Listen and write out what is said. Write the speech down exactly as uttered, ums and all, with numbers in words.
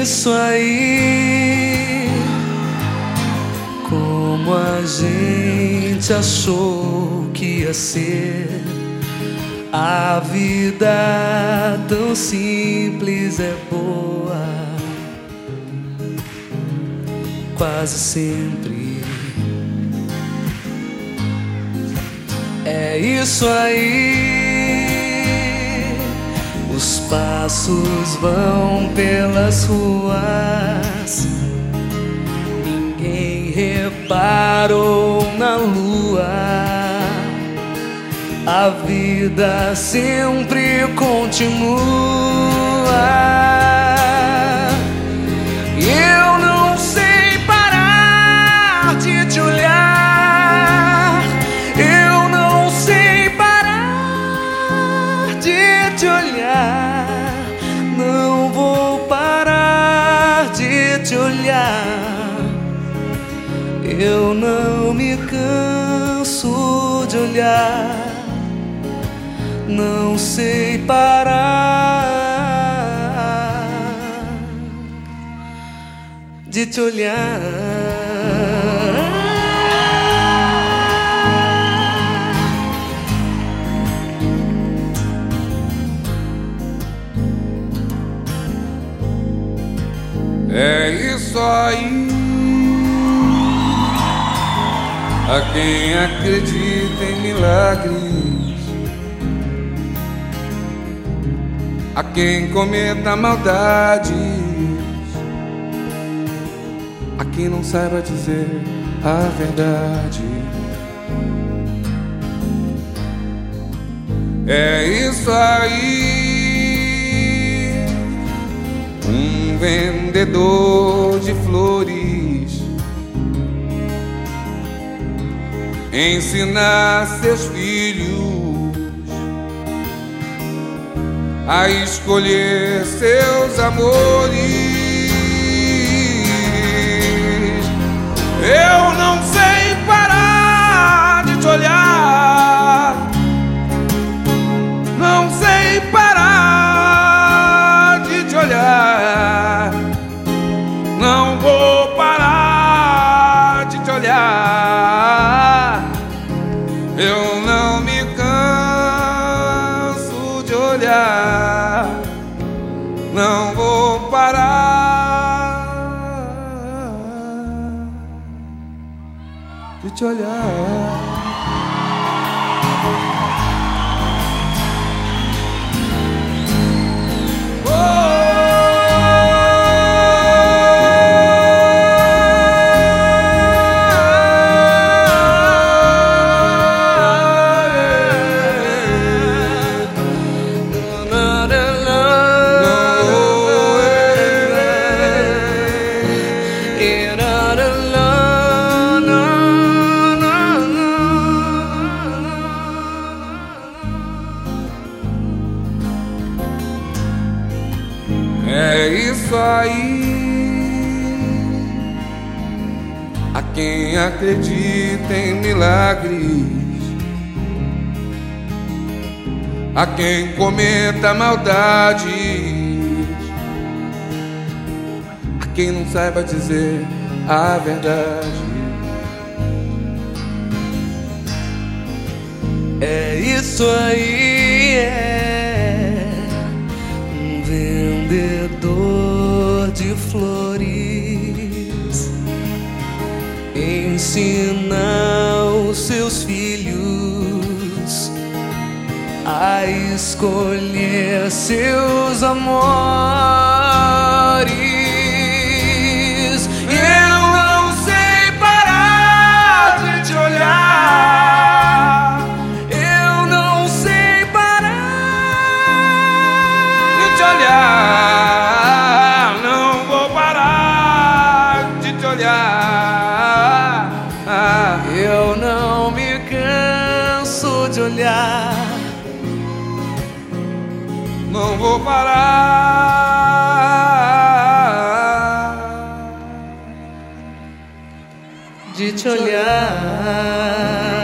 isso aí. Como a gente achou que ia ser. A vida tão simples é boa, quase sempre. É isso aí. Os passos vão pelas ruas, ninguém reparou na lua. A vida sempre continua. E eu não sei parar de te olhar. Eu não sei parar de te olhar. Não vou parar de te olhar. Eu não me canso de olhar. Não sei parar de te olhar. É isso aí. A quem acredita em milagres, a quem cometa maldades, a quem não saiba dizer a verdade. É isso aí. Um vendedor de flores ensinar seus filhos a escolher seus amores. Eu não sei parar de te olhar. Não sei parar de te olhar. Não vou parar de te olhar. Eu não me canso de olhar. Não vou parar de te olhar. É isso aí. A quem acredita em milagres, a quem cometa maldades, a quem não saiba dizer a verdade. É isso aí, é um vendedor de flores ensina os seus filhos a escolher seus amores. E eu não sei parar de te olhar. Eu não sei parar De te olhar, não vou parar de te olhar. Eu não me canso de olhar. Não vou parar De te olhar.